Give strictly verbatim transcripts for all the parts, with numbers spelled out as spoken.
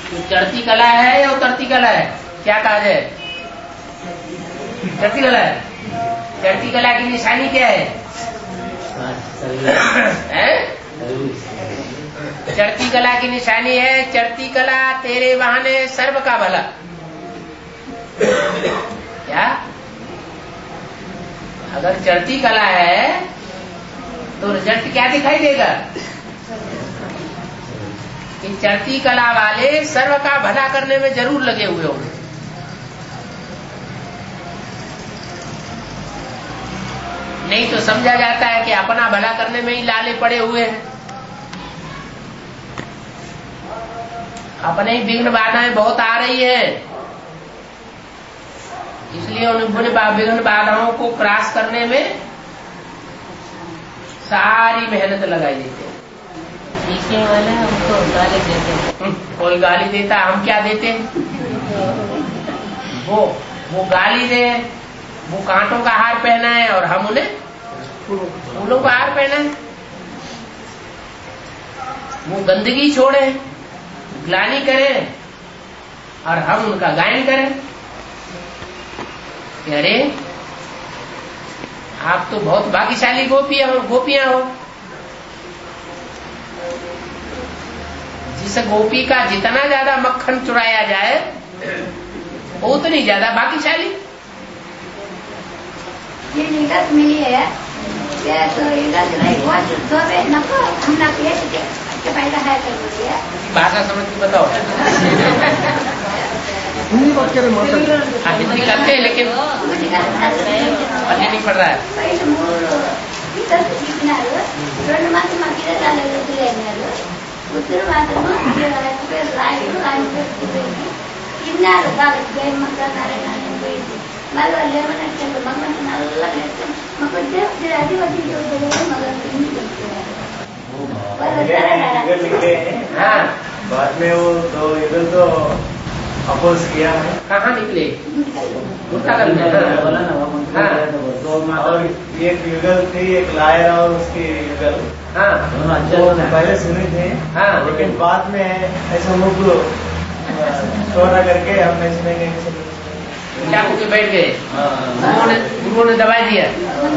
चढ़ती कला है या उतरती कला है? क्या कहा जाए? चढ़ती कला है। चढ़ती कला की निशानी क्या है? है? चढ़ती कला की निशानी है, चढ़ती कला तेरे बहाने सर्व का भला। क्या? अगर चढ़ती कला है तो रिजल्ट क्या दिखाई देगा? कि चढ़ती कला वाले सर्व का भला करने में जरूर लगे हुए होंगे। नहीं तो समझा जाता है कि अपना भला करने में ही लाले पड़े हुए हैं, अपने ही विघ्न बाधाएं बहुत आ रही है, इसलिए उन विघ्न बाधाओं को क्रॉस करने में सारी मेहनत लगाई देते हैं। पीछे वाले हमको गाली देते हैं। कोई गाली देता, हम क्या देते हैं? वो वो गाली दे, वो कांटों का हार पहना है और हम उन्हें फूलों का हार पहना है। वो गंदगी छोड़े, ग्लानि करें और हम उनका गायन करें। अरे आप तो बहुत भाग्यशाली गोपियां हो गोपियां हो। जिस गोपी का जितना ज्यादा मक्खन चुराया जाए वो उतनी ज्यादा भाग्यशाली। ये निगत मिली है क्या? तो इधर नहीं हुआ तो दो बे नको हम ना पिए के के पैदा है कर बोली है। भाषा समझ के बताओ। हिंदी बात करें माता। हाँ हिंदी करते हैं लेकिन पढ़ने नहीं पड़ रहा है। पहले मूल इधर सीखना है, రెండు मास माकिरा डाले उतरे है, उतरे मात्र में ये है कि लाइन लाइन पे उतरेगी। इन्नार बाग गए मक्का नारायण ने कोई मालवा लेमन के भगवान ने अल्लाह ने मको देव से आदिवासी जो बोले मगर नहीं करते हैं। इधर निकले हाँ बाद में वो तो इधर तो अपोज किया है। कहाँ निकले? गुस्सा कर बोला ना हाँ। और एक युगल थी, एक लायर और उसकी युगल। हाँ वो पहले सुने थे हाँ लेकिन बाद में ऐसा मुख छोड़ा करके हमने इसमें नहीं सुनी। चाकू के बैठ गए, गुरुओं ने दबा दिया।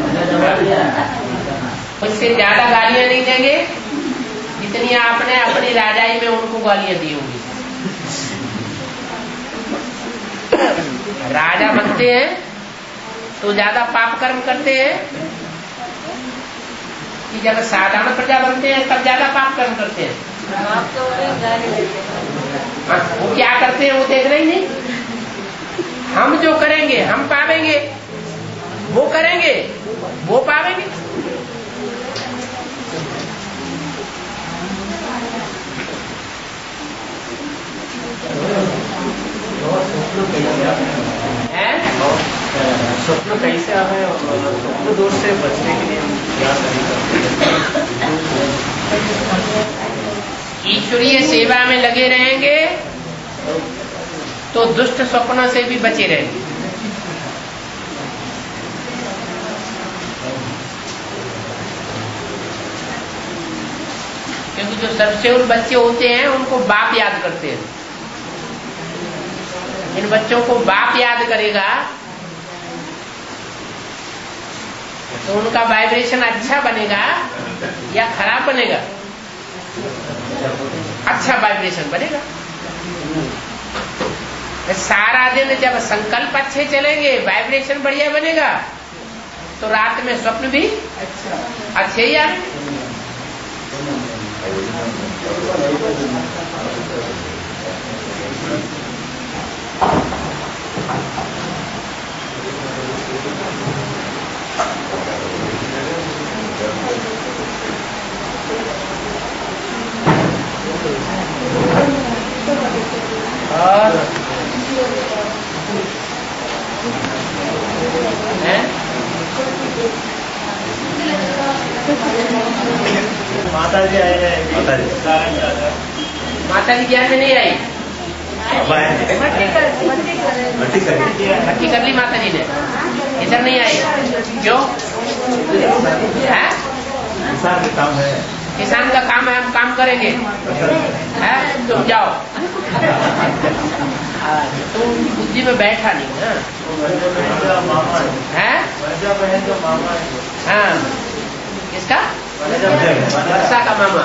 उससे ज्यादा गालियां नहीं देंगे जितनी आपने अपनी राजाई में उनको गालियां दी होंगी। राजा बनते हैं तो ज्यादा पाप कर्म करते हैं कि जब साधारण प्रजा बनते हैं तब ज्यादा पाप कर्म करते हैं। हाँ, वो क्या करते हैं वो देख रहे ही नहीं। हम जो करेंगे हम पावेंगे, वो करेंगे वो पावेंगे। स्वप्न कैसे आ रहे हैं? स्वप्न दोष से बचने के लिए क्या तरीका? ईश्वरीय सेवा में लगे रहेंगे तो दुष्ट स्वप्नों से भी बचे रहेंगे। क्योंकि जो सबसे उन बच्चे होते हैं उनको बाप याद करते हैं। इन बच्चों को बाप याद करेगा तो उनका वाइब्रेशन अच्छा बनेगा या खराब बनेगा? अच्छा वाइब्रेशन बनेगा। सारा दिन जब संकल्प अच्छे चलेंगे वाइब्रेशन बढ़िया बनेगा तो रात में स्वप्न भी अच्छे ही आएंगे। और माता जी आए हैं। माता जी माता जी ज्ञान में नहीं आई। भट्टी कर ली माता जी ने, इधर नहीं आई। क्यों? काम है। किसान का काम है, हम काम करेंगे, है? तुम जाओ। तुम बुद्धि में बैठा नहीं ना, है? हाँ, किसका? वर्षा का मामा।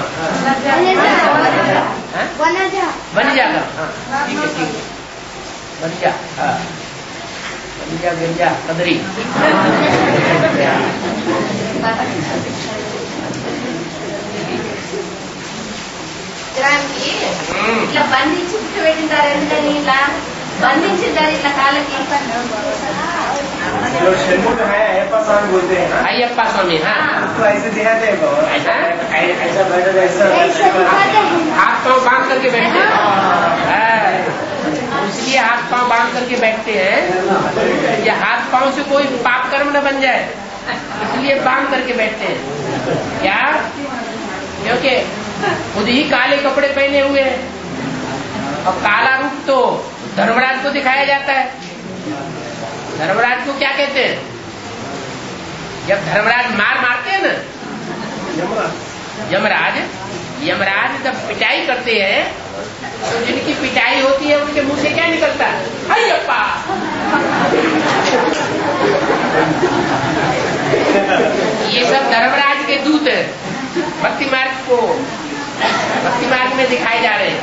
वनजा का, हाँ ठीक है ठीक है, वनजा, हाँ वनजा गिरजा कदरी। ఇట్లా బంధించి పెట్టింటారు, ఎందుకని ఇట్లా బంధించింటారు ఇట్లా కాళ్ళకి? जो शंमुख है अयप्पा स्वामी बोलते हैं ना, अयप्पा स्वामी, हाँ उसको ऐसे दिखाते हैं बाबा, ऐसा ऐसा बैठा ऐसा हाथ पांव बांध करके बैठते हैं, इसलिए हाथ पांव बांध करके बैठते हैं, या हाथ पांव से कोई पाप कर्म न बन जाए, इसलिए बांध करके बैठते हैं। क्या? क्योंकि खुद ही काले कपड़े पहने हुए हैं, और काला रूप तो धर्मराज को दिखाया जाता है। धर्मराज को क्या कहते हैं? जब धर्मराज मार मारते हैं ना, यमराज यमराज जब पिटाई करते हैं तो जिनकी पिटाई होती है उनके मुंह से क्या निकलता है? अय्यप्पा। ये सब धर्मराज के दूत है, भक्ति मार्ग को भक्ति मार्ग में दिखाए जा रहे हैं।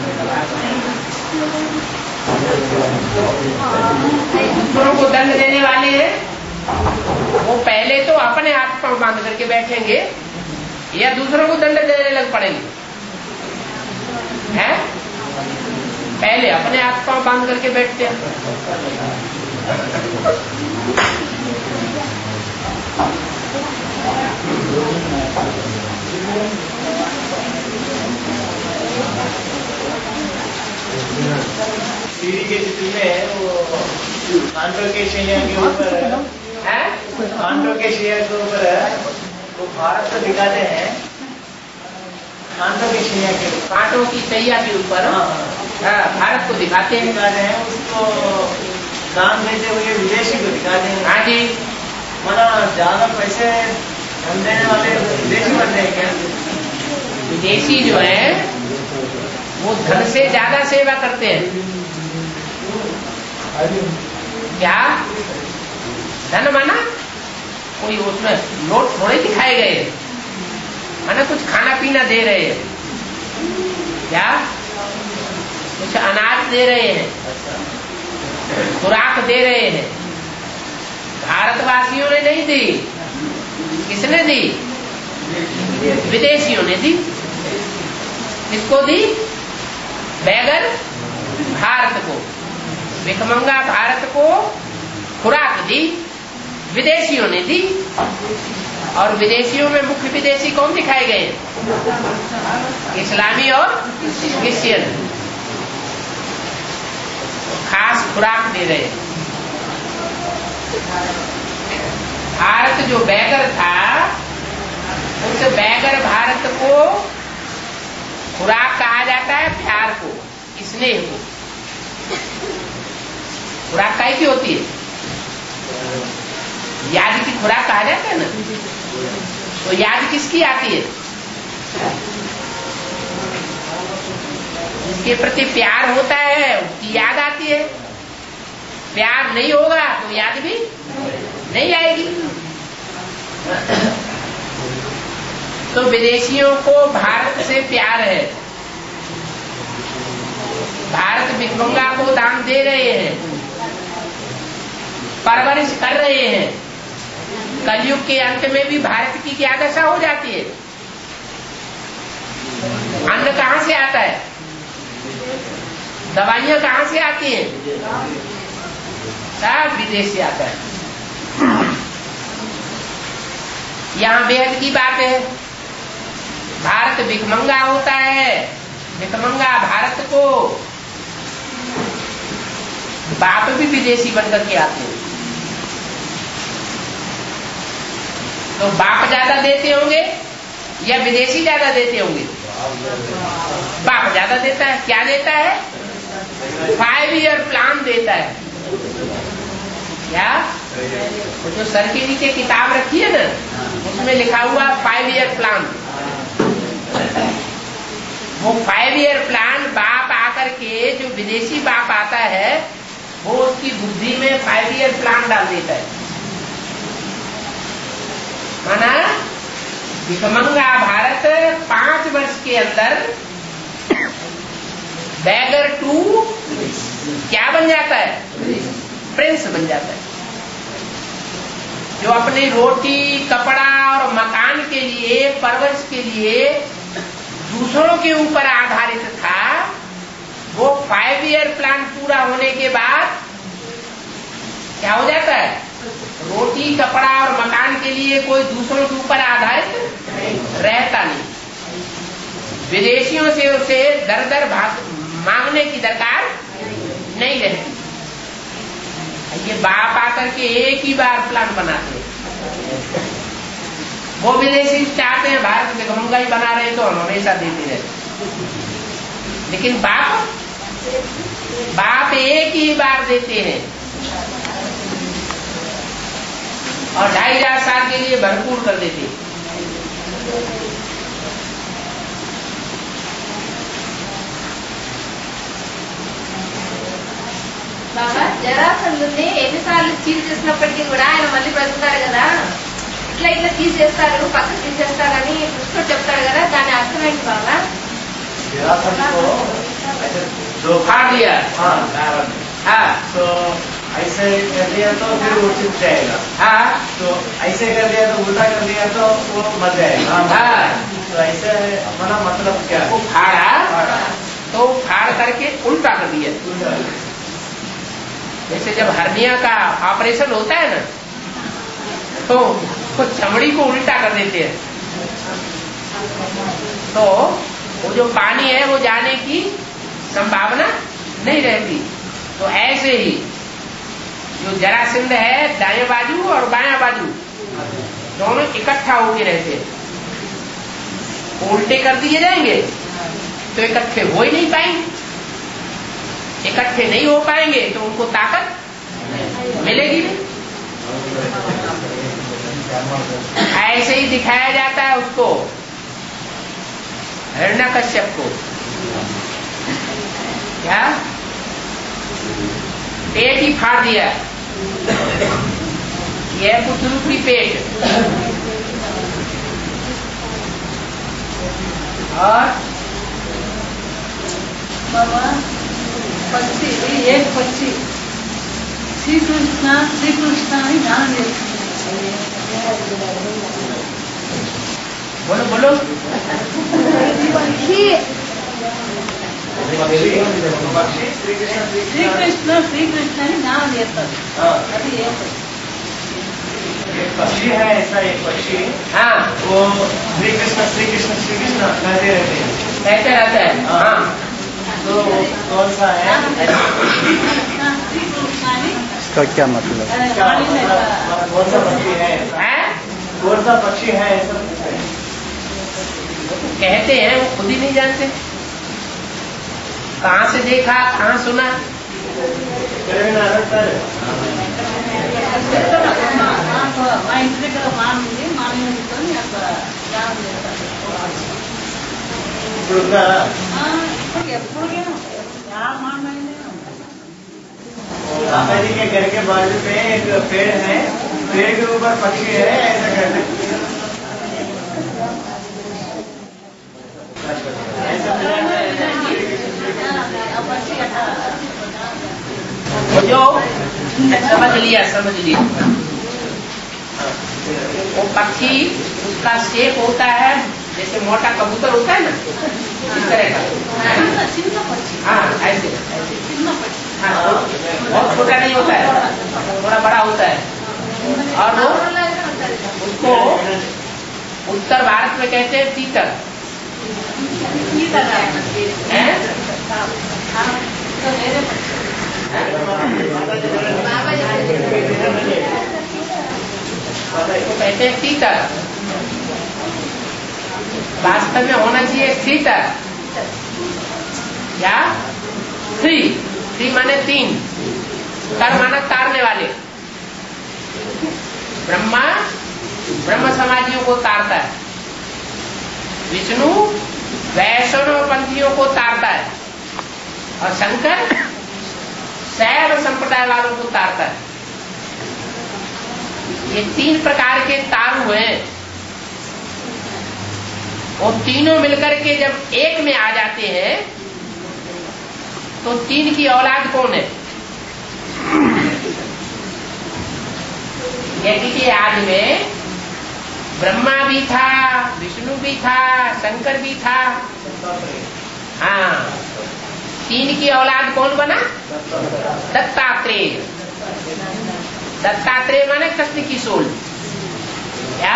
दूसरों को दंड देने वाले हैं, वो पहले तो अपने हाथ पांव बांध करके बैठेंगे या दूसरों को दंड देने लग पड़ेंगे, हैं? पहले अपने हाथ पांव बांध करके बैठते हैं। सीढ़ी के चित्र में वो कांटो के शैया के ऊपर है, कांटो के शैया के ऊपर वो भारत को दिखाते हैं, कांटो के शैया के ऊपर, कांटों की सैया के ऊपर भारत को दिखाते हैं, दिखाते हैं उसको दान देते हुए विदेशी को दिखाते हैं। हाँ जी, माना ज्यादा पैसे धन देने वाले विदेशी बनते हैं क्या? विदेशी जो है वो धन से ज्यादा सेवा करते हैं। क्या धन माना कोई उसमें नोट थोड़े दिखाए गए, माना कुछ खाना पीना दे रहे हैं, क्या कुछ अनाज दे रहे हैं, खुराक दे रहे हैं। भारतवासियों ने नहीं दी, किसने दी? विदेशियों ने दी। किसको दी? बैगर भारत को, भिखमंगा भारत को खुराक दी, विदेशियों ने दी। और विदेशियों में मुख्य विदेशी कौन दिखाए गए? इस्लामी और क्रिश्चियन। खास खुराक दे रहे हैं। भारत जो बैगर था, उस बैगर भारत को खुराक कहा जाता है, प्यार को, स्नेह को। खुराक काहे की होती है? याद की खुराक कहा जाता है ना, तो याद किसकी आती है? जिसके प्रति प्यार होता है उसकी याद आती है। प्यार नहीं होगा तो याद भी नहीं आएगी। तो विदेशियों को भारत से प्यार है। भारत भिखमंगा को दान दे रहे हैं, परवरिश कर रहे हैं। कलयुग के अंत में भी भारत की क्या दशा हो जाती है? अन्न कहां से आता है? दवाइयां कहां से आती हैं? सब विदेश से आता है। यहां बेहद की बात है। भारत भिखमंगा होता है, भिखमंगा भारत को बाप भी विदेशी बनकर के आते हैं। तो बाप ज्यादा देते होंगे या विदेशी ज्यादा देते होंगे? बाप ज्यादा देता है। क्या देता है? फाइव ईयर प्लान देता है। क्या? तो जो सर के नीचे किताब रखी है ना, उसमें लिखा हुआ फाइव ईयर प्लान। वो फाइव ईयर प्लान बाप आकर के, जो विदेशी बाप आता है वो उसकी बुद्धि में फाइव ईयर प्लान डाल देता है। माना भिखमंगा भारत पांच वर्ष के अंदर बैगर टू क्या बन जाता है? प्रिंस बन जाता है। जो अपनी रोटी कपड़ा और मकान के लिए, परवरिश के लिए दूसरों के ऊपर आधारित था, वो फाइव ईयर प्लान पूरा होने के बाद क्या हो जाता है? रोटी कपड़ा और मकान के लिए कोई दूसरों के ऊपर आधारित रहता नहीं। विदेशियों से उसे दर दर भाग मांगने की दरकार नहीं रहती। ये बाप आकर के एक ही बार प्लान बनाते हैं। वो विदेशी चाहते हैं भारत में भिखमंगा ही बना रहे तो हम हमेशा देते रहते, लेकिन बाप बाप एक ही बार देते हैं और ढाई हजार साल के लिए भरपूर कर देते हैं। బాబా జరాసంధుని ఎన్నిసార్లు చీల్ చేసినప్పటికీ కూడా ఆయన మళ్ళీ బ్రతుకుతాడు కదా, ఇట్లా ఇట్లా తీసేస్తారు పక్కకు తీసేస్తారని కృష్ణుడు చెప్తాడు కదా, దాని అర్థం ఏంటి బాబా? जो फाड़ दिया। हाँ हाँ तो ऐसे कर दिया तो फिर वो छिप जाएगा। हाँ तो ऐसे कर दिया तो उल्टा कर दिया तो वो मर जाएगा। हाँ तो ऐसे अपना मतलब क्या? वो फाड़ा तो फाड़ करके उल्टा कर दिया। जैसे जब हर्निया का ऑपरेशन होता है ना, तो वो चमड़ी को उल्टा कर देते हैं, तो वो जो पानी है वो जाने की संभावना नहीं रहती। तो ऐसे ही जो जरासंध है दाएं बाजू और बायां बाजू दोनों इकट्ठा होके रहते हैं। उल्टे कर दिए जाएंगे तो इकट्ठे हो ही नहीं पाएंगे। इकट्ठे नहीं हो पाएंगे तो उनको ताकत मिलेगी नहीं। ऐसे ही दिखाया जाता है उसको, हिरण्यकश्यप को। क्या पेट ही फाड़ दिया, यह पुत्ररूपी पेट। और बाबा पक्षी एक पक्षी श्री कृष्ण श्री कृष्ण ही ध्यान देते। बोलो बोलो पक्षी श्री कृष्ण श्री कृष्ण श्री कृष्ण ही ध्यान देता। अभी एक एक पक्षी है, ऐसा एक पक्षी हाँ वो श्री कृष्ण श्री कृष्ण श्री कृष्ण कहते रहते हैं। कहते रहता है। हाँ तो कौन सा है? श्री कृष्ण श्री कृष्ण ही इसका क्या मतलब? क्या मतलब कौन सा पक्षी है? है कौन सा पक्षी है ऐसा? कहते हैं, वो खुद ही नहीं जानते। कहाँ से देखा, कहाँ सुना? మా ఇంటి దగ్గర మాన ఉంది, మానేసుకొని అక్కడ ధ్యానం చేస్తారు. ఇప్పుడు ఇప్పుడు ఎప్పటికైనా ಯಾವ మానైనా माता जी के घर के बाजू पे एक पेड़ है, पेड़ के ऊपर पक्षी है, ऐसा करते वो जो समझ लिया समझ लिया वो पक्षी, उसका शेप होता है जैसे मोटा कबूतर होता है ना, इस तरह का। చిన్న పక్షి हाँ ऐसे చిన్న పక్షి हाँ, बहुत छोटा नहीं होता है, थोड़ा बड़ा होता है। और वो उसको उत्तर भारत में कहते हैं तीतर। हैं? तो मेरे पक्षी इसको कहते हैं तीतर। वास्तव में होना चाहिए तीतर या थ्री। थ्री माने तीन, तर माना तारने वाले। ब्रह्मा ब्रह्म समाजियों को तारता है, विष्णु वैष्णव पंथियों को तारता है और शंकर शैव संप्रदाय वालों को तारता है। ये तीन प्रकार के तारू हैं। वो तीनों मिलकर के जब एक में आ जाते हैं तो तीन की औलाद कौन है? यज्ञ के आदि में ब्रह्मा भी था, विष्णु भी था, शंकर भी था। हाँ, तीन की औलाद कौन बना? दत्तात्रेय। दत्तात्रेय माने कृष्ण की सोल। क्या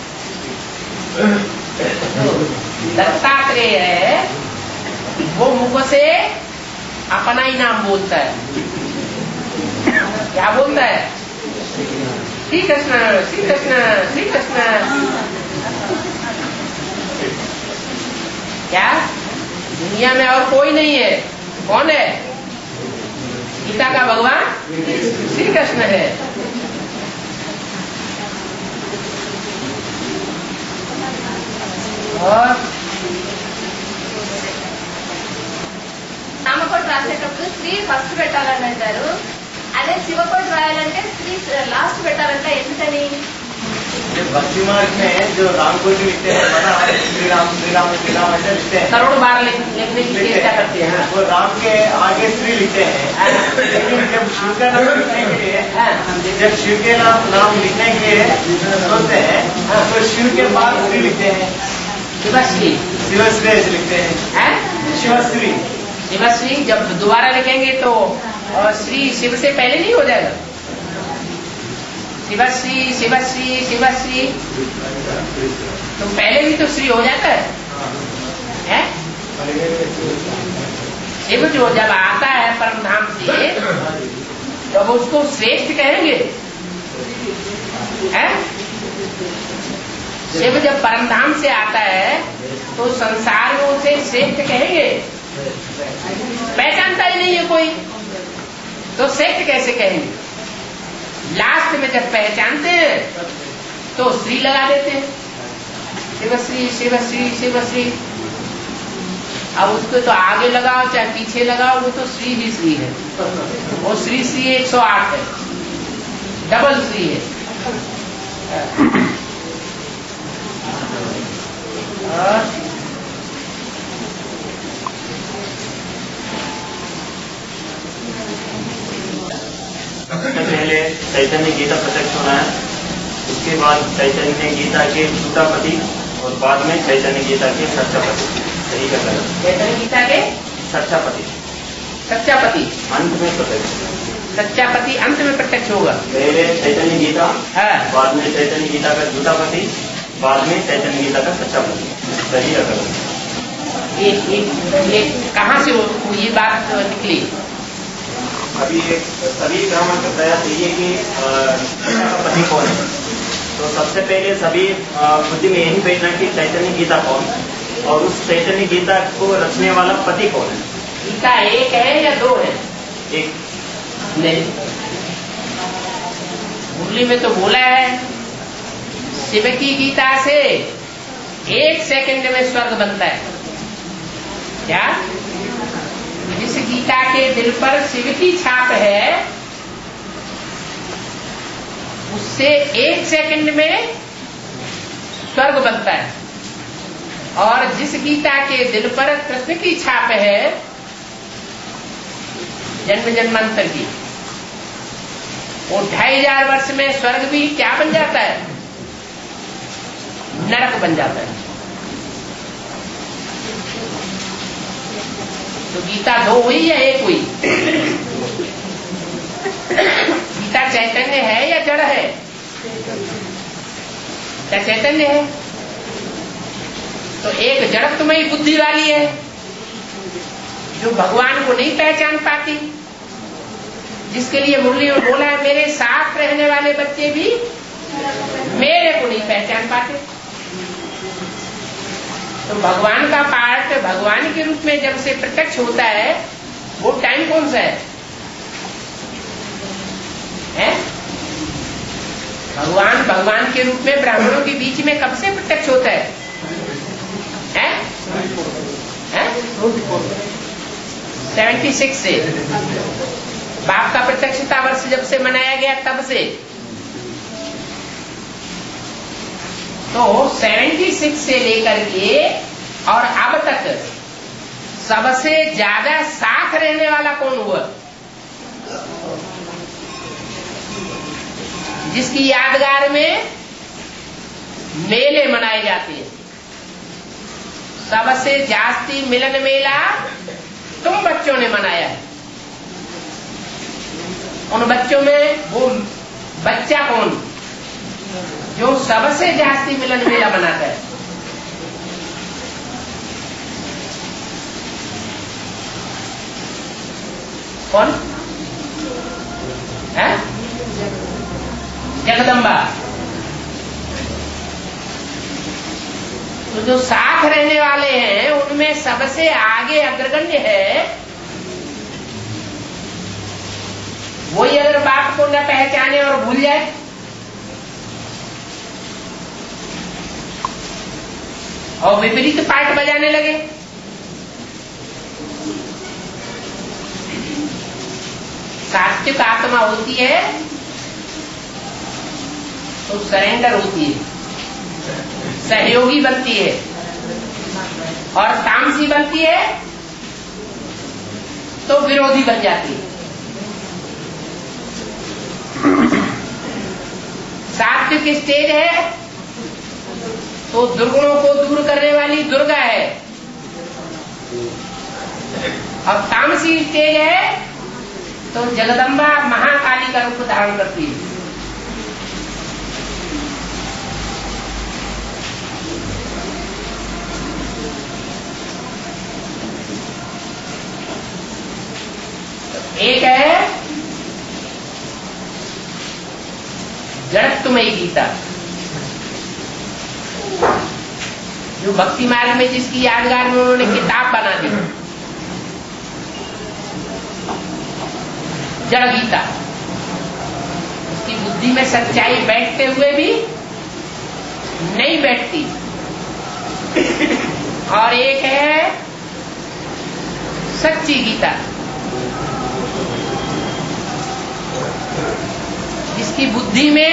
दत्तात्रेय है वो मुख से अपना ही नाम बोलता है। क्या बोलता है? श्री कृष्ण श्री कृष्ण श्री कृष्ण। क्या दुनिया में और कोई नहीं है? कौन है? गीता का भगवान श्री कृष्ण है। और నామకోటి రాసేటప్పుడు స్త్రీ ఫస్ట్ పెట్టాలని అంటారు. అదే శివకోటి రాయాలంటే స్త్రీ లాస్ట్ పెట్టాలంట. ఎందుకని? भक्ति मार्ग में जो राम को भी लिखते हैं ना, श्री राम श्री राम श्री राम ऐसे लिखते हैं, करोड़ बार लिखने की चेष्टा करते हैं। वो राम के आगे श्री लिखते हैं। लेकिन जब शिव का नाम लिखने के लिए जब शिव के नाम नाम लिखने के लिए सोचते हैं तो शिव के बाद श्री लिखते हैं। शिवश्री शिवश्री ऐसे लिखते हैं। शिवश्री शिवश्री जब दोबारा लिखेंगे तो श्री शिव से पहले नहीं हो जाएगा? शिवश्री शिवश्री शिवश्री तो पहले भी तो श्री हो जाता है, है? शिव जो जब आता है परम धाम से तब उसको श्रेष्ठ कहेंगे, है? शिव जब परम धाम से आता है तो संसार में उसे श्रेष्ठ कहेंगे? पहचानता ही नहीं है कोई तो श्रेष्ठ कैसे कहेंगे? लास्ट में जब पहचानते हैं तो श्री लगा देते हैं। शिवश्री शिवश्री शिवश्री। अब उसको तो आगे लगाओ चाहे पीछे लगाओ वो तो श्री ही श्री है। वो श्री श्री एक सौ आठ है, डबल श्री है। पहले चैतन्य गीता प्रत्यक्ष होना है, उसके बाद चैतन्य गीता के सूतापति और बाद में चैतन्य गीता के सच्चापति। सही कर रहे हैं? चैतन्य गीता के सच्चापति सच्चापति अंत में प्रत्यक्ष। सच्चापति अंत में प्रत्यक्ष होगा। पहले चैतन्य गीता, हाँ। बाद में चैतन्य गीता का सूतापति, बाद में चैतन्य गीता का सच्चापति। सही कर रहे हैं? ये ये ये कहाँ से ये बात निकली? अभी एक सभी ब्राह्मण का प्रयास यही है कि गीता का पति कौन है। तो सबसे पहले सभी बुद्धि में यही बैठना कि चैतन्य गीता कौन और उस चैतन्य गीता को रचने वाला पति कौन है। गीता एक है या दो है? एक नहीं, मुरली में तो बोला है शिव की गीता से एक सेकंड में स्वर्ग बनता है। क्या? जिस गीता के दिल पर शिव की छाप है उससे एक सेकंड में स्वर्ग बनता है, और जिस गीता के दिल पर कृष्ण की छाप है जन्म जन्मांतर की, वो ढाई हजार वर्ष में स्वर्ग भी क्या बन जाता है? नरक बन जाता है। तो गीता दो हुई या एक हुई? गीता चैतन्य है या जड़ है? क्या चैतन्य है? तो एक जड़त्वमयी बुद्धि वाली है जो भगवान को नहीं पहचान पाती, जिसके लिए मुरली में बोला है मेरे साथ रहने वाले बच्चे भी मेरे को नहीं पहचान पाते। तो भगवान का पार्ट भगवान के रूप में जब से प्रत्यक्ष होता है वो टाइम कौन सा है? है? भगवान भगवान के रूप में ब्राह्मणों के बीच में कब से प्रत्यक्ष होता है? है? सेवेंटी सिक्स से बाप का प्रत्यक्षता वर्ष जब से मनाया गया तब से, तो सेवेंटी सिक्स से लेकर के और अब तक सबसे ज्यादा साथ रहने वाला कौन हुआ? जिसकी यादगार में मेले मनाए जाते हैं। सबसे जास्ती मिलन मेला तुम बच्चों ने मनाया है। उन बच्चों में वो बच्चा कौन जो सबसे जास्ती मिलन मेला मनाता है? कौन है? जगदम्बा। तो जो साथ रहने वाले हैं उनमें सबसे आगे अग्रगण्य है वही अगर बाप को न पहचाने और भूल जाए, और विपरीत पाठ बजाने लगे, सात्विक आत्मा होती है तो सरेंडर होती है, सहयोगी बनती है, और तामसी बनती है तो विरोधी बन जाती है। सात्विक स्टेज है तो दुर्गुणों को दूर करने वाली दुर्गा है, और तामसी स्टेज है तो जगदम्बा महाकाली का रूप धारण करती है। एक है जड़त्वमयी गीता, जो भक्ति मार्ग में जिसकी यादगार में उन्होंने किताब बना दी, जड़ गीता। उसकी बुद्धि में सच्चाई बैठते हुए भी नहीं बैठती। और एक है सच्ची गीता, जिसकी बुद्धि में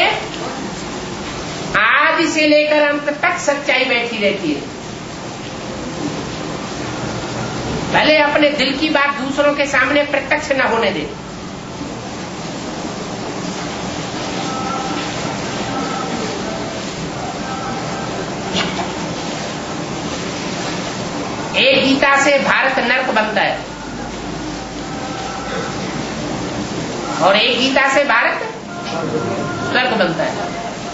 आदि से लेकर अंत तक सच्चाई बैठी रहती है। भले अपने दिल की बात दूसरों के सामने प्रत्यक्ष न होने दे, एक गीता से भारत नर्क बनता है और एक गीता से भारत स्वर्ग बनता है।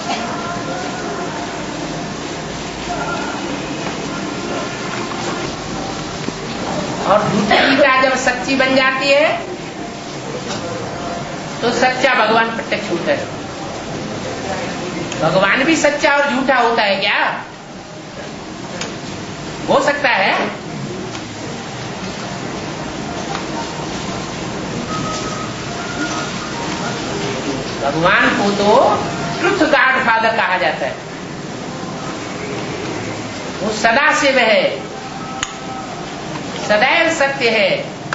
और झूठी गीता जब सच्ची बन जाती है तो सच्चा भगवान प्रत्यक्ष होता है। भगवान भी सच्चा और झूठा होता है क्या? हो सकता है। भगवान को तो ट्रुथ गॉड फादर कहा जाता है। वो सदा शिव है, सदैव सत्य है,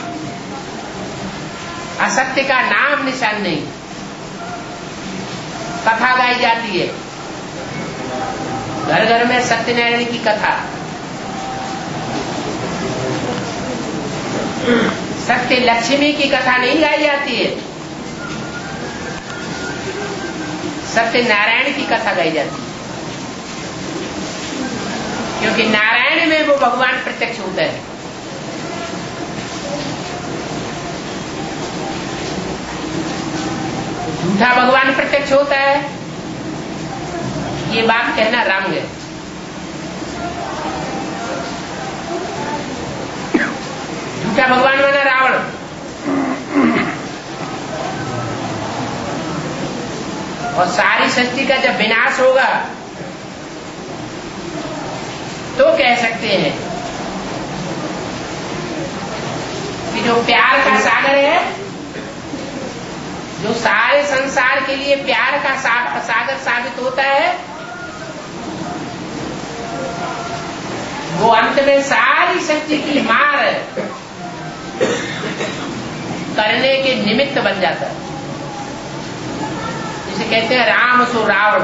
असत्य का नाम निशान नहीं। कथा गाई जाती है, घर घर में सत्यनारायण की कथा, सत्य लक्ष्मी की कथा नहीं गाई जाती है, सत्य नारायण की कथा गाई जाती है। क्योंकि नारायण में वो भगवान प्रत्यक्ष होता है। झूठा भगवान प्रत्यक्ष होता है, ये बात कहना राम है। झूठा भगवान माना रावण। और सारी सृष्टि का जब विनाश होगा तो कह सकते हैं कि जो प्यार का सागर है, जो सारे संसार के लिए प्यार का सागर साबित होता है, वो अंत में सारी शक्ति की मार करने के निमित्त बन जाता है। जिसे कहते हैं राम सो रावण।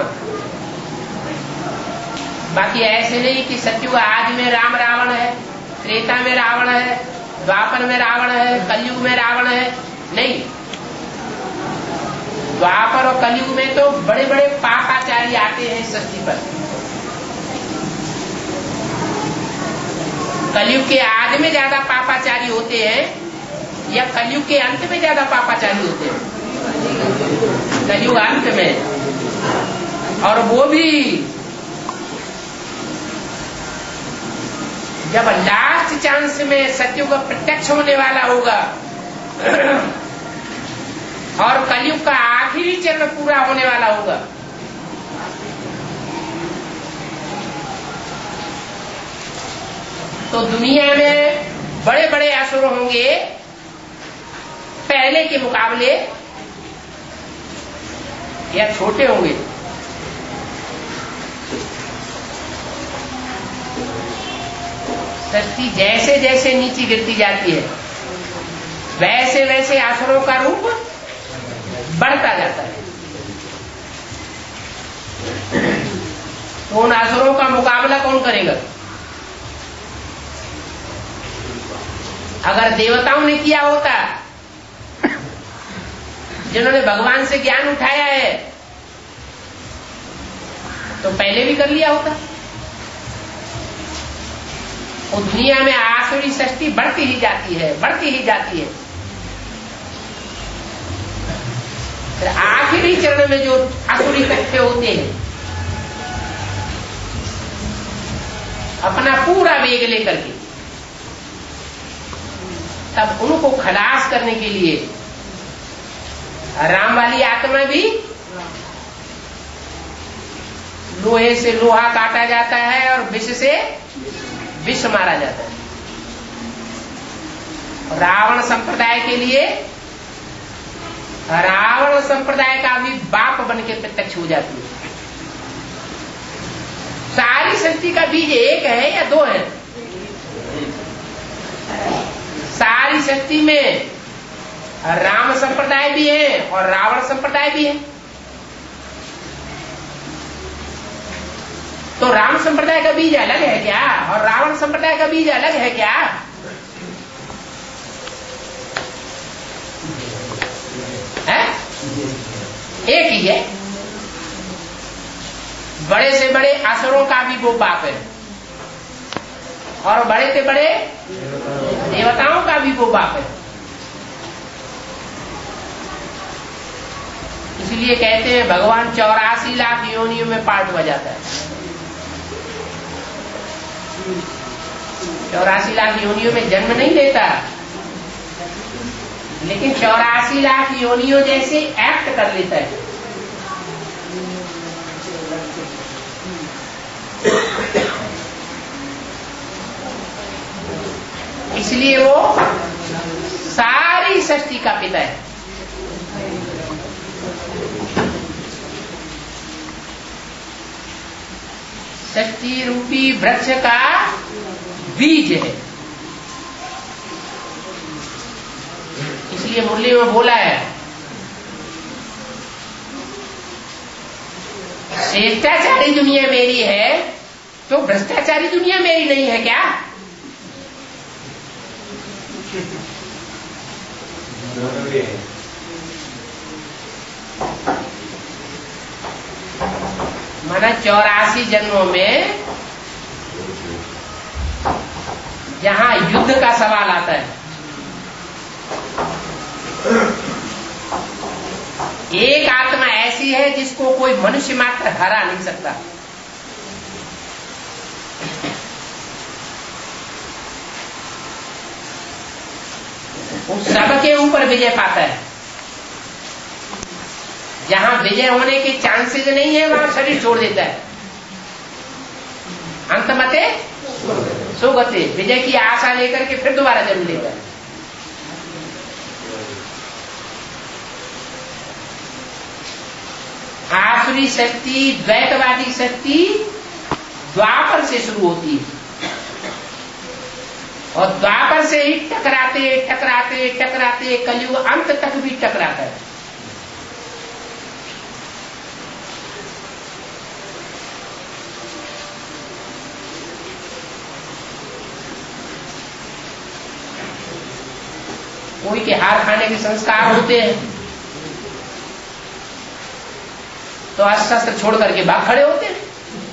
बाकी ऐसे नहीं कि सत्युग आदि में राम रावण है, त्रेता में रावण है, द्वापर में रावण है, कलयुग में रावण है। नहीं, द्वापर और कलयुग में तो बड़े बड़े पापाचारी आते हैं सृष्टि पर। कलयुग के आदि में ज्यादा पापाचारी होते हैं या कलयुग के अंत में ज्यादा पापाचारी होते हैं? कलयुग अंत में, और वो भी जब लास्ट चांस में सत्युग प्रत्यक्ष होने वाला होगा और कलयुग का आखिरी चरण पूरा होने वाला होगा, तो दुनिया में बड़े बड़े असुर होंगे पहले के मुकाबले या छोटे होंगे? सृष्टि जैसे जैसे नीचे गिरती जाती है वैसे वैसे असुरों का रूप बढ़ता जाता है। तो उन असुरों का मुकाबला कौन करेगा? अगर देवताओं ने किया होता, जिन्होंने भगवान से ज्ञान उठाया है, तो पहले भी कर लिया होता। और दुनिया में आसुरी सृष्टि बढ़ती ही जाती है, बढ़ती ही जाती है। फिर आखिरी चरण में जो आसुरी इकट्ठे होते हैं, अपना पूरा वेग लेकर के, तब उनको खलास करने के लिए राम वाली आत्मा भी लोहे से लोहा काटा जाता है और विष से विष मारा जाता है। रावण संप्रदाय के लिए रावण संप्रदाय का भी बाप बन के प्रत्यक्ष हो जाती है। सारी सृष्टि का बीज एक है या दो है? सारी सृष्टि में राम संप्रदाय भी है और रावण संप्रदाय भी है। तो राम संप्रदाय का बीज अलग है क्या और रावण संप्रदाय का बीज अलग है क्या? है? एक ही है। बड़े से बड़े असुरों का भी वो बाप है और बड़े से बड़े देवताओं का भी वो बाप है। इसलिए कहते हैं भगवान चौरासी लाख योनियों में पार्ट बजाता है। चौरासी लाख योनियों में जन्म नहीं लेता, लेकिन चौरासी लाख योनियों जैसे एक्ट कर लेता है। इसलिए वो सारी सृष्टि का पिता है। सृष्टि रूपी वृक्ष का बीज है। इसलिए मुरली में बोला है, श्रेष्ठाचारी दुनिया मेरी है तो भ्रष्टाचारी दुनिया मेरी नहीं है क्या? माना चौरासी जन्मों में जहां युद्ध का सवाल आता है, एक आत्मा ऐसी है जिसको कोई मनुष्य मात्र हरा नहीं सकता। वो सबके ऊपर विजय पाता है। जहां विजय होने के चांसेस नहीं है वहां शरीर छोड़ देता है। अंतमते सुगते, विजय की आशा लेकर के फिर दोबारा जन्म लेता है। आसुरी शक्ति, द्वैतवादी शक्ति द्वापर से शुरू होती है और द्वापर से ही टकराते टकराते टकराते कलयुग अंत तक भी टकराता है। कोई के हार खाने के संस्कार होते हैं तो अस्त्र छोड़ करके भाग खड़े होते हैं।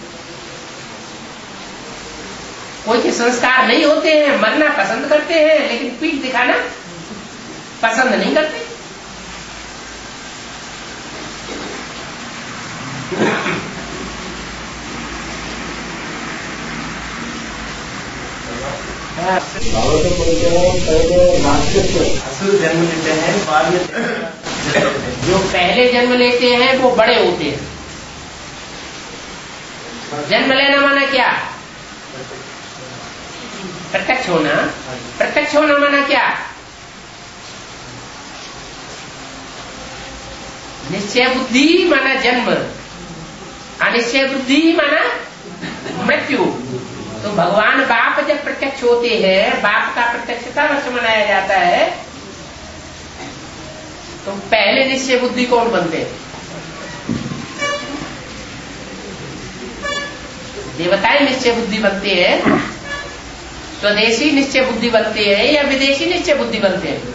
कोई के संस्कार नहीं होते हैं, मरना पसंद करते हैं लेकिन पीठ दिखाना पसंद नहीं करते। असुर जन्म लेते हैं, बाद में जो पहले जन्म लेते हैं वो बड़े होते हैं। जन्म लेना माना क्या? प्रत्यक्ष होना। प्रत्यक्ष होना माना क्या? निश्चय बुद्धि माना जन्म, अनिश्चय बुद्धि माना मृत्यु। तो भगवान बाप जब प्रत्यक्ष होते हैं, बाप का प्रत्यक्षता वर्ष मनाया जाता है, तो पहले निश्चय बुद्धि कौन बनते हैं? देवताएं निश्चय बुद्धि बनते हैं, स्वदेशी निश्चय बुद्धि बनते हैं या विदेशी निश्चय बुद्धि बनते हैं?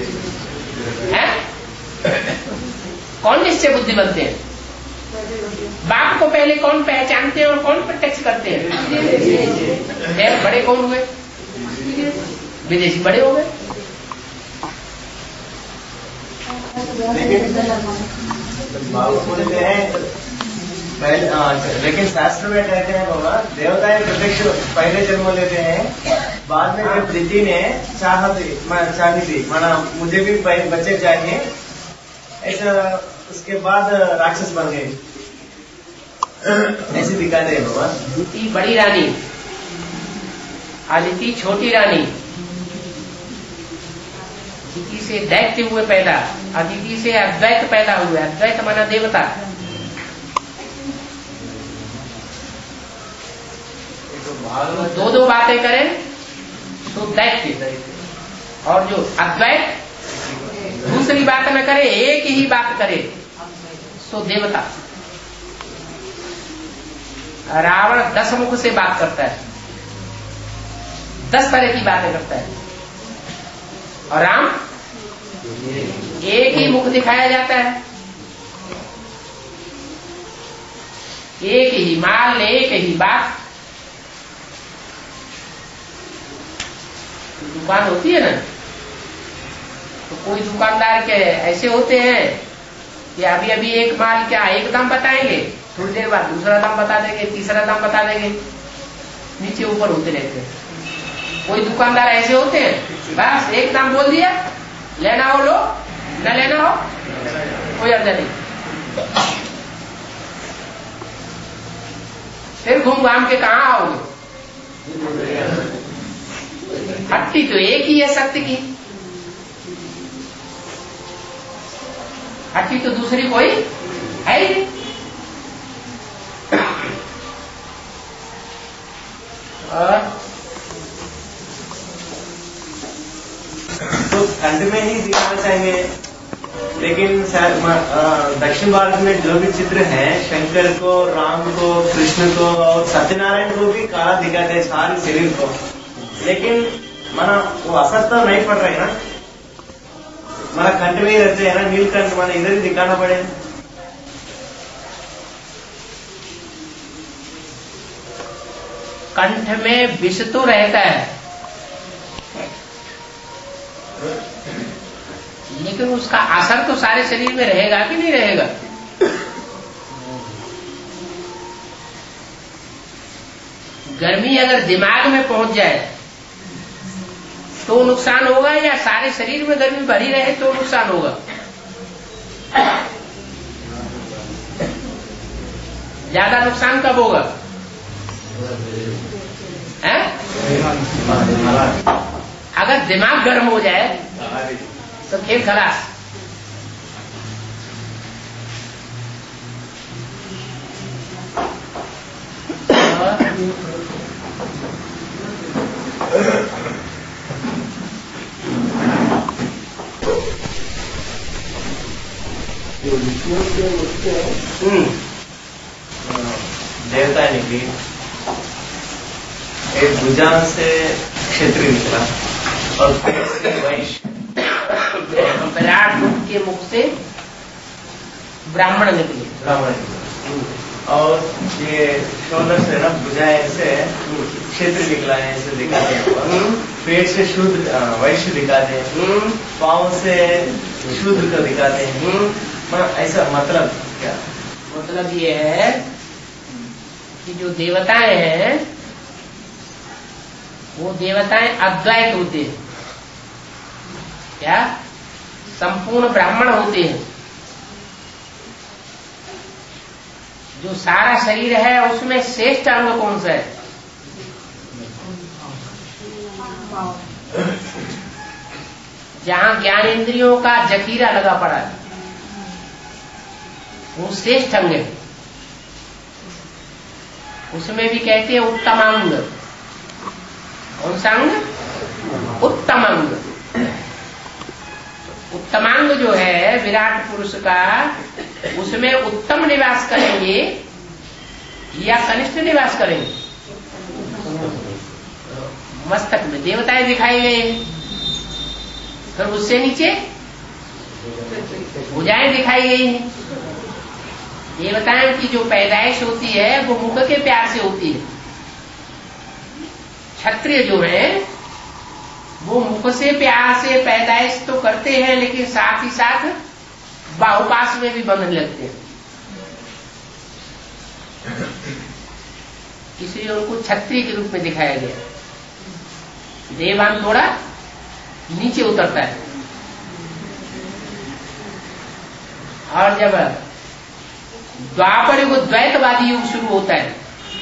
हैं? कौन निश्चय बुद्धि बनते हैं? बाप को पहले कौन पहचानते हैं और कौन प्रत्यक्ष करते हैं? है बड़े कौन हुए? विदेशी बड़े हो गए। बोलते हैं पहले, लेकिन शास्त्र में कहते हैं बाबा देवताएं प्रत्यक्ष पहले जन्म लेते हैं, बाद में जब प्रीति ने चाहती चाहती थी माना मुझे भी बच्चे चाहिए, ऐसा उसके बाद राक्षस बन गए, ऐसे दिखाते हैं बाबा। द्वितीय बड़ी रानी, आदिति छोटी रानी। अदिति से दैत्य हुए पैदा, अदिति से अद्वैत पैदा हुए। अद्वैत माना देवता। दो दो बातें करें तो दैत्य, और जो अद्वैत दूसरी बात न करे, एक ही बात करे सो देवता। रावण दस मुख से बात करता है, दस तरह की बातें करता है, और राम एक ही मुख दिखाया जाता है, एक ही माल, एक ही बात। दुकान होती है ना, तो कोई दुकानदार के ऐसे होते हैं कि अभी अभी एक माल क्या एक दाम बताएंगे, थोड़ी देर बाद दूसरा दाम बता देंगे, तीसरा दाम बता देंगे, नीचे ऊपर होते रहते हैं। कोई दुकानदार ऐसे होते हैं, बस एक दाम बोल दिया, लेना हो लो, न लेना हो कोई अर्थ नहीं। फिर घूम घाम के कहाँ आओगे? हट्टी तो एक ही है सत्य की, हट्टी तो दूसरी कोई है ही नहीं। और तो खंड में ही दिखाना चाहिए, लेकिन दक्षिण भारत में जो भी चित्र है, शंकर को, राम को, कृष्ण को और सत्यनारायण को भी काला दिखाते हैं सारे शरीर को, लेकिन माना वो असर तो नहीं पड़ रहा है ना, माना खंड में ही रहते हैं ना, नीलकंठ माना इधर ही दिखाना पड़ेगा। कंठ में विष तो रहता है, लेकिन उसका असर तो सारे शरीर में रहेगा कि नहीं रहेगा? गर्मी अगर दिमाग में पहुंच जाए तो नुकसान होगा, या सारे शरीर में गर्मी भरी रहे तो नुकसान होगा? ज्यादा नुकसान कब होगा? है? अगर दिमाग गर्म हो जाए तो खेल खलास। हम्म देवता निकली, एक भुजान से क्षत्रिय निकला और पेट से वैश्य। विराट रूप के मुख से ब्राह्मण निकले। ब्राह्मण निकला और ये शोल्डर से ना भुजाएं से क्षेत्र निकला है, ऐसे दिखाते हैं। पेट से शूद्र वैश्य दिखाते हैं, पाँव से शूद्र को दिखाते हैं। ऐसा मतलब क्या? मतलब ये है कि जो देवताएं हैं वो देवताएं अद्वैत होते हैं। क्या? संपूर्ण ब्राह्मण होते हैं। जो सारा शरीर है उसमें श्रेष्ठ अंग कौन सा है? जहां ज्ञानेंद्रियों का जखीरा लगा पड़ा है वो श्रेष्ठ अंग है। उसमें भी कहते हैं उत्तमांग। कौन सा अंग? उत्तमांग। उत्तमांग जो है विराट पुरुष का, उसमें उत्तम निवास करेंगे या कनिष्ठ निवास करेंगे? मस्तक में देवताएं दिखाई गए, फिर उससे नीचे भुजाएं दिखाई गई हैं। देवताओं की जो पैदाइश होती है वो मुख के प्यार से होती है। क्षत्रिय जो है वो मुख से प्यार से पैदाइश तो करते हैं, लेकिन साथ ही साथ बाहुपास में भी बंधने लगते हैं, इसलिए उनको क्षत्रिय के रूप में दिखाया गया। देवान थोड़ा नीचे उतरता है, और जब द्वापर युग द्वैतवादी युग शुरू होता है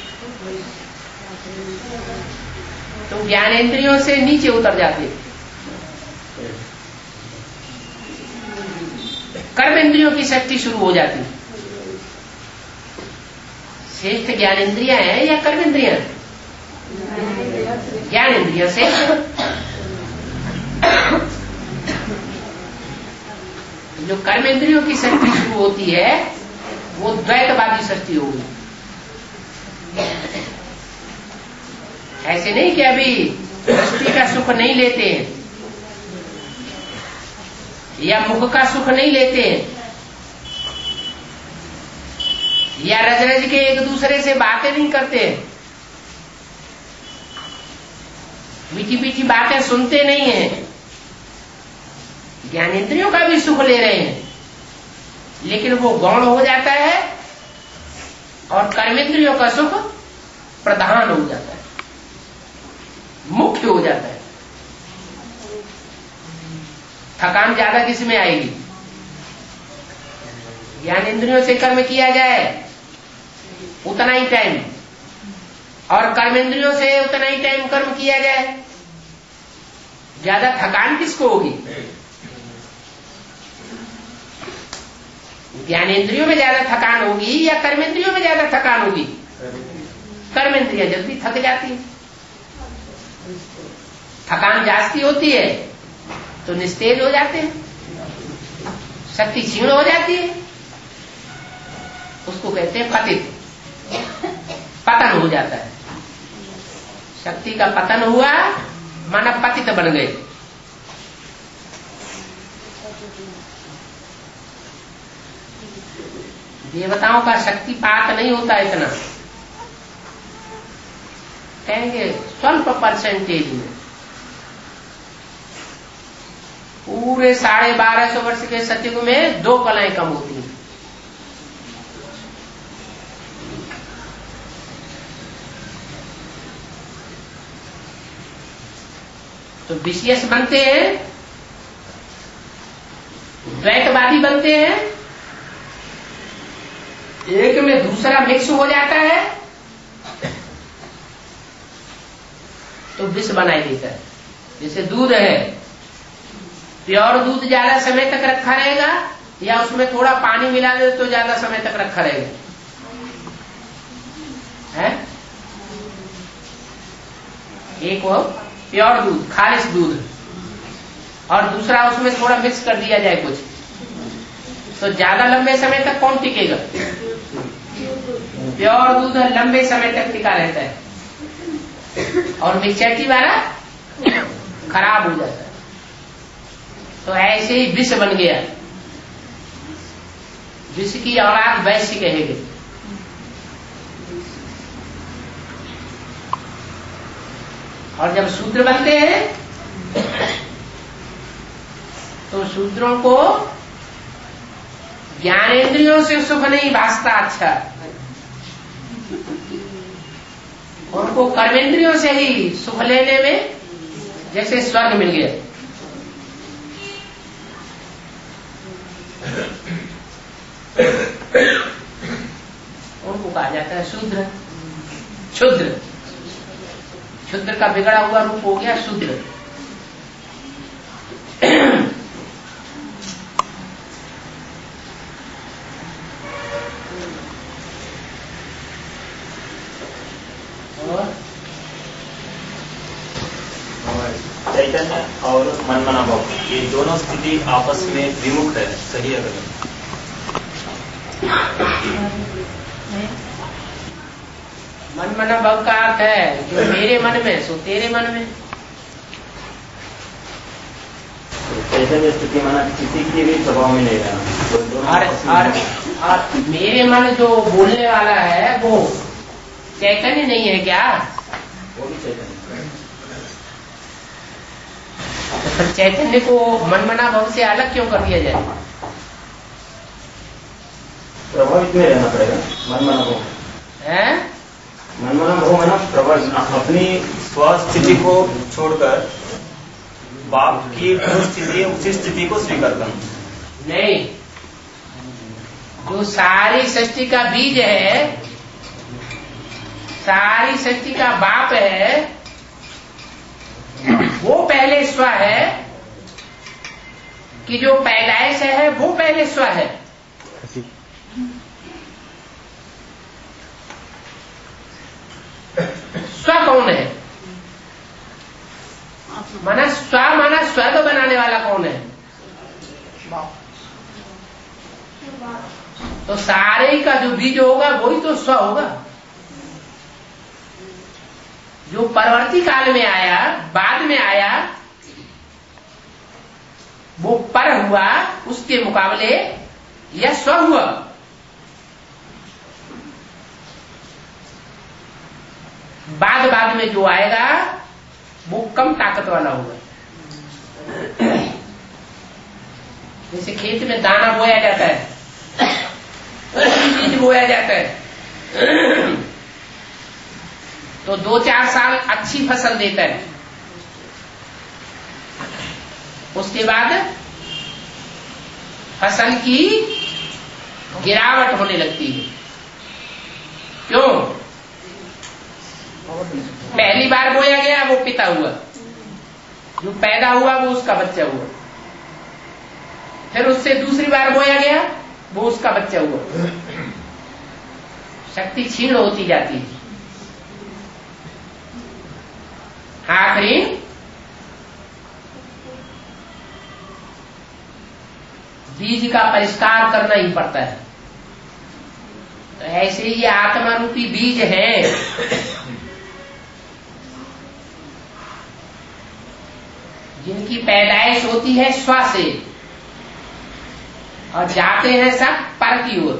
तो ज्ञानेंद्रियों से नीचे उतर जाते, कर्मेंद्रियों की शक्ति शुरू हो जाती। श्रेष्ठ ज्ञानेंद्रियां हैं या कर्मेंद्रियां? ज्ञानेंद्रियों से जो कर्मेंद्रियों की शक्ति शुरू होती है वो द्वैतवादी शक्ति होगी। ऐसे नहीं कि अभी दृष्टि का सुख नहीं लेते हैं या मुख का सुख नहीं लेते हैं या रज रज के एक दूसरे से बातें नहीं करते, मीठी मीठी बातें सुनते नहीं हैं, ज्ञानेंद्रियों का भी सुख ले रहे हैं, लेकिन वो गौण हो जाता है और कर्मेंद्रियों का सुख प्रधान हो जाता है, मुख्य हो जाता है। थकान ज्यादा किसमें आएगी? ज्ञानेंद्रियों से कर्म किया जाए उतना ही टाइम, और कर्मेंद्रियों से उतना ही टाइम कर्म किया जाए, ज्यादा थकान किसको होगी? ज्ञानेंद्रियों में ज्यादा थकान होगी या कर्मेंद्रियों में ज्यादा थकान होगी? कर्मेंद्रियां जल्दी थक जाती है। थकान जास्ती होती है तो निस्तेज हो जाते हैं, शक्ति क्षीण हो जाती है, उसको कहते हैं पतित, पतन हो जाता है। शक्ति का पतन हुआ माना पतित बन गए। देवताओं का शक्तिपात नहीं होता इतना, कहेंगे स्वल्प परसेंटेज में। पूरे साढ़े बारह सौ वर्ष के सतयुग में दो कलाएं कम होती हैं। तो विशेष बनते हैं, द्वैतवादी बनते हैं, एक में दूसरा मिक्स हो जाता है तो विष बनाई देता है। जैसे दूध है, प्योर दूध ज्यादा समय तक रखा रहेगा या उसमें थोड़ा पानी मिला दे तो ज्यादा समय तक रखा रहेगा? है एक वो प्योर दूध, खालिश दूध, और दूसरा उसमें थोड़ा मिक्स कर दिया जाए कुछ, तो ज्यादा लंबे समय तक कौन टिकेगा? प्योर दूध लंबे समय तक टिका रहता है और मिक्सचैटी वाला खराब हो जाता है। तो ऐसे ही विष बन गया, विष की औलाद वैश्य कहेगी। और जब शूद्र बनते हैं तो शूद्रों को ज्ञानेंद्रियों से सुख नहीं भासता अच्छा, उनको कर्मेंद्रियों से ही सुख लेने में जैसे स्वर्ग मिल गया। उनको कहा जाता है शूद्र। क्षुद्र, क्षुद्र का बिगड़ा हुआ रूप हो गया शूद्र। चैतन्य और मनमना भाव, ये दोनों स्थिति आपस में विमुख है, सही है? मनमना भाव का अर्थ है जो मेरे मन में सो तेरे मन में। चैतन्य स्थिति माना किसी की भी प्रभाव में नहीं रहना। और, और, और मेरे मन जो बोलने वाला है वो चैतन्य नहीं है क्या? वो भी चैतन्य। तो चैतन्य को मनमना भाव से अलग क्यों कर दिया जाए? प्रभावित में रहना पड़ेगा मनमना भाव है। मनमना भाव है ना, प्रभावित अपनी स्वस्थिति को छोड़कर बाप की जो स्थिति है उसी स्थिति को स्वीकार करना। नहीं, जो सारी सृष्टि का बीज है, सारी सृष्टि का बाप है, वो पहले स्व है कि जो पैदाइश है वो पहले स्व है? स्व कौन है? माना स्व माना स्वर्ग बनाने वाला कौन है? तो सारे का जो बीज होगा वही तो स्व होगा। जो परवर्ती काल में आया, बाद में आया, वो पर हुआ, उसके मुकाबले यह स्व हुआ। बाद बाद में जो आएगा वो कम ताकत वाला होगा। जैसे खेत में दाना बोया जाता है, बीज बोया जाता है, तो दो चार साल अच्छी फसल देता है, उसके बाद फसल की गिरावट होने लगती है। क्यों? पहली बार बोया गया वो पिता हुआ, जो पैदा हुआ वो उसका बच्चा हुआ, फिर उससे दूसरी बार बोया गया वो उसका बच्चा हुआ, शक्ति क्षीण होती जाती है। आखिरी बीज का परिष्कार करना ही पड़ता है। तो ऐसे ही आत्मा रूपी बीज है जिनकी पैदाइश होती है स्व से और जाते हैं सब पर की ओर।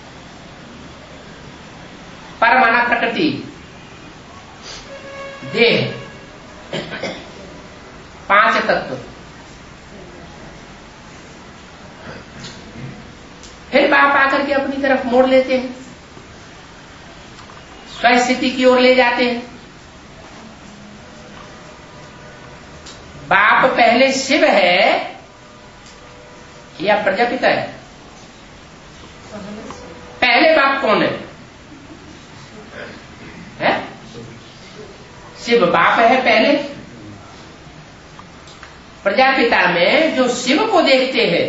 पर माना प्रकृति, देह, पांच तत्व। फिर बाप आकर के अपनी तरफ मोड़ लेते हैं, स्वस्थिति की ओर ले जाते हैं। बाप पहले शिव है या प्रजापिता है? पहले बाप कौन है? है? शिव बाप है पहले। प्रजापिता में जो शिव को देखते हैं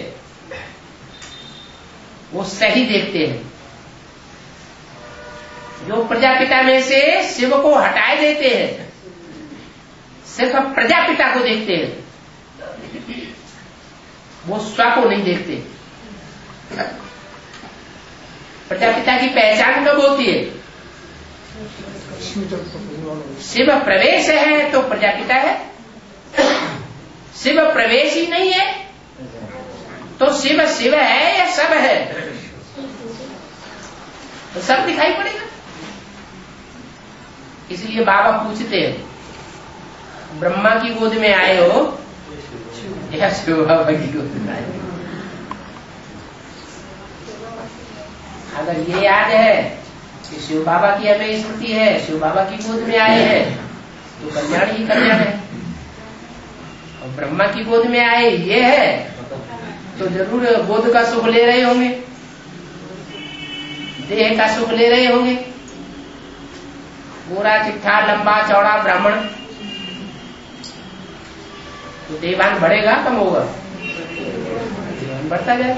वो सही देखते हैं, जो प्रजापिता में से शिव को हटाए देते हैं सिर्फ प्रजापिता को देखते हैं, वो स्व को नहीं देखते। प्रजापिता की पहचान कब होती है? शिव प्रवेश है तो प्रजापिता है। शिव प्रवेश ही नहीं है तो शिव शिव है या सब है? तो सब दिखाई पड़ेगा। इसलिए बाबा पूछते हैं, ब्रह्मा की गोद में आए हो या शिव बाबा की गोद में आए हो? अगर ये याद है कि शिव बाबा की हमें स्मृति है, शिव बाबा की गोद में आए हैं, तो कल्याण ही कल्याण है। और ब्रह्मा की गोद में आए ये है तो जरूर गोद का सुख ले रहे होंगे, देह का सुख ले रहे होंगे। गोरा चिट्ठा लंबा चौड़ा ब्राह्मण तो देवान बढ़ेगा कम होगा? देवान बढ़ता जाएगा।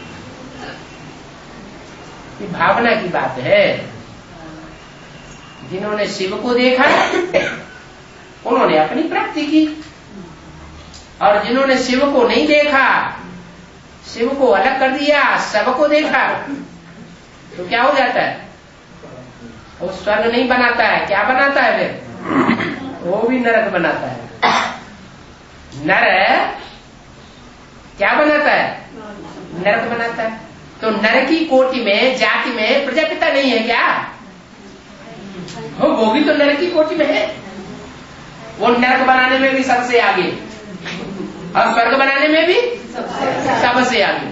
ये भावना की बात है। जिन्होंने शिव को देखा उन्होंने अपनी प्राप्ति की, और जिन्होंने शिव को नहीं देखा, शिव को अलग कर दिया, सबको देखा, तो क्या हो जाता है? वो स्वर्ग नहीं बनाता है, क्या बनाता है फिर? वो भी नरक बनाता है। नर क्या बनाता है? नरक बनाता है। तो नर की कोटि में, जाति में प्रजापिता नहीं है क्या? हो, वो भी तो नर की कोटि में है। वो नरक बनाने में भी सबसे आगे और स्वर्ग बनाने में भी सबसे आगे।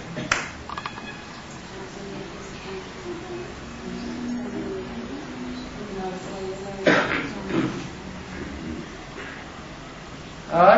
और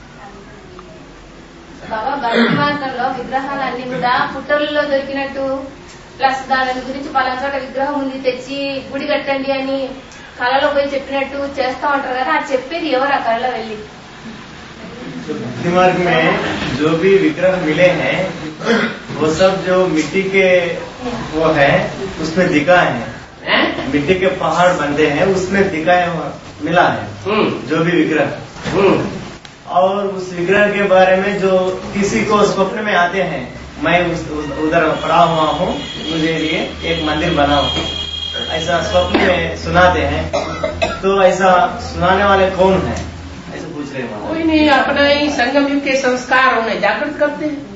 బాబా భక్తి మార్గంలో విగ్రహాలన్నీ కూడా పుట్టలలో దొరికినట్టు ప్లస్ దాని గురించి పలానా చోట విగ్రహం ఉంది తెచ్చి గుడి కట్టండి అని కళలో పోయి చెప్పినట్టు చేస్తా ఉంటారు కదా, అది చెప్పేది ఎవరు ఆ కళలో వెళ్ళి? भक्ति मार्ग में जो भी विग्रह मिले हैं वो सब जो मिट्टी के वो है उसमें दिखाए हैं। मिट्टी के पहाड़ बनते हैं उसमें दिखाया मिला है जो भी विग्रह। और उस विग्रह के बारे में जो किसी को स्वप्न में आते हैं, मैं उस उधर पड़ा हुआ हूँ, मुझे लिए एक मंदिर बनाओ, ऐसा स्वप्न में सुनाते हैं। तो ऐसा सुनाने वाले कौन है? ऐसा पूछ रहे हैं। कोई नहीं, अपना ही संगम युग के संस्कार उन्हें जागृत करते हैं।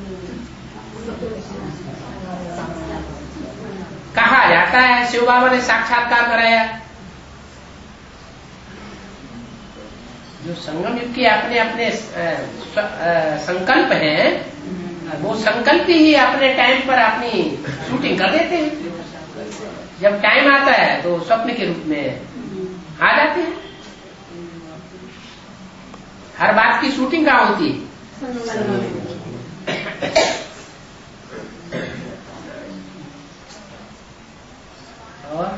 कहा जाता है शिव बाबा ने साक्षात्कार कराया। जो संगम युग के अपने अपने संकल्प हैं, वो संकल्प ही अपने टाइम पर अपनी शूटिंग कर देते हैं। जब टाइम आता है तो स्वप्न के रूप में आ जाते हैं। हर बात की शूटिंग कहाँ होती है? और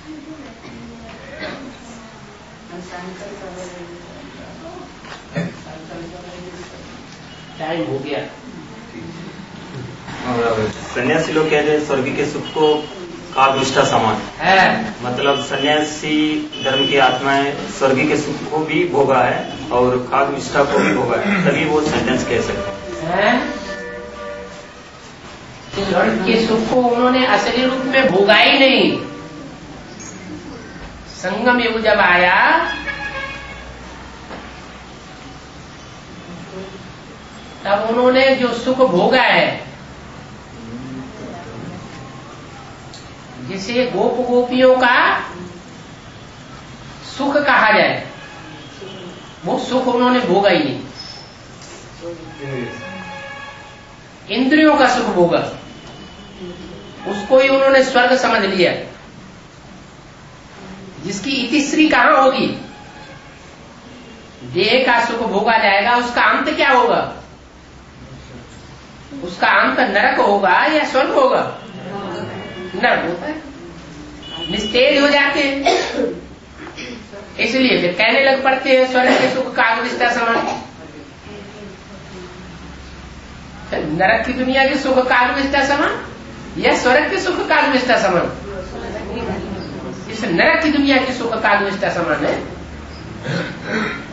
टाइम हो गया। सन्यासी लोग कहते हैं स्वर्ग के सुख को काल निष्ठा समान है। मतलब सन्यासी धर्म की आत्माएं स्वर्ग के सुख को भी भोगा है और काल निष्ठा को भी भोगा है, तभी वो सेंटेंस कह सकते हैं। स्वर्ग के सुख को उन्होंने असली रूप में भोगा ही नहीं। संगम युग जब आया तब उन्होंने जो सुख भोगा है, जिसे गोप गोपियों का सुख कहा जाए, वो सुख उन्होंने भोगा ही नहीं। इंद्रियों का सुख भोगा, उसको ही उन्होंने स्वर्ग समझ लिया, जिसकी इतिश्री कहां होगी? देह का सुख भोगा जाएगा, उसका अंत क्या होगा? उसका अंत नरक होगा या स्वर्ग होगा? नरक होता है, निस्तेज हो जाते हैं। इसलिए फिर कहने लग पड़ते हैं स्वर्ग के सुख कागविष्टा समान। नरक की दुनिया के सुख कागविष्टा समान या स्वर्ग के सुख कागविष्टा समान? इस नरक की दुनिया के सुख कागविष्टा समान है।